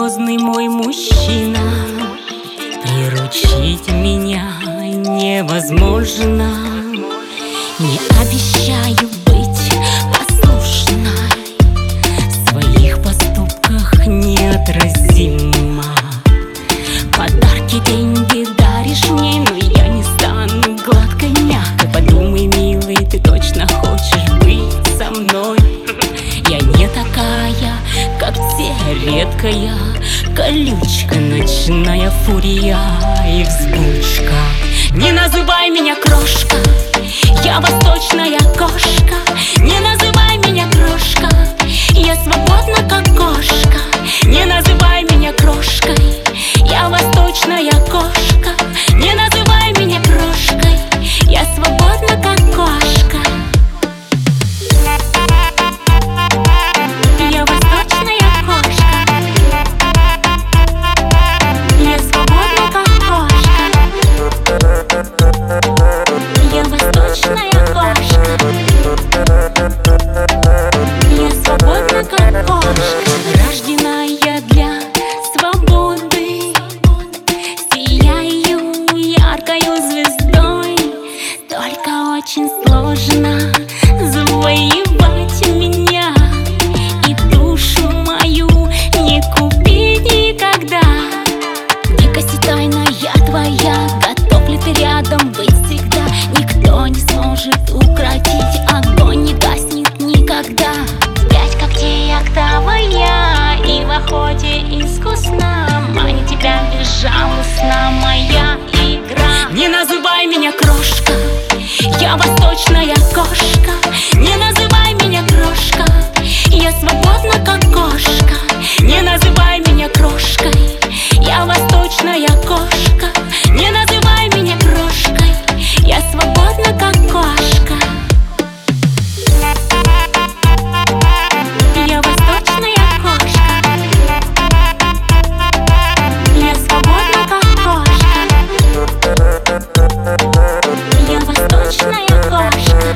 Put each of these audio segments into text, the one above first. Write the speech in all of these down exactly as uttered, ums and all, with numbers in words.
грозный мой мужчина. Приручить меня невозможно. Не обещаю быть послушной, в своих поступках неотразима. Подарки, деньги даришь мне, но я не стану гладкой, мягкой. Подумай, милый, ты точно хочешь быть со мной? Я не такая, как все, редкая колючка, ночная фурия и взбучка. Не называй меня крошка, я восточная кошка. Не называй меня крошка, я свободна как кошка. Не называй меня крошкой, я восточная кошка. Не называй меня крошкой, я свободна как кошка. Я восточная кошка, я свободна как кошка. Я восточная кошка, я свободна как кошка. Рожденная для свободы, сияю яркою звездой. Только очень сложно завоевать меня, и душу мою не купить никогда. Дикость тайная твоя, готов ли ты рядом быть всегда? Никто не сможет укротить, огонь не гаснет никогда. Пять когтей октавая, и в охоте искусно манит тебя безжалостно моя игра. Не называй меня крошка, я восточная кошка. Не называй меня крошка, я свободна как кошка. Не называй меня крошкой, я восточная кошка. Не называй меня крошкой, я свободна как кошка. Я восточная кошка, я свободна как кошка. Я восточная кошка,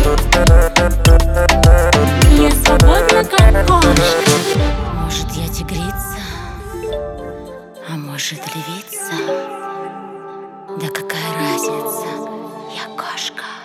я свободна как кошка. Может, я тигрица, а может, львица? Да какая разница, я кошка.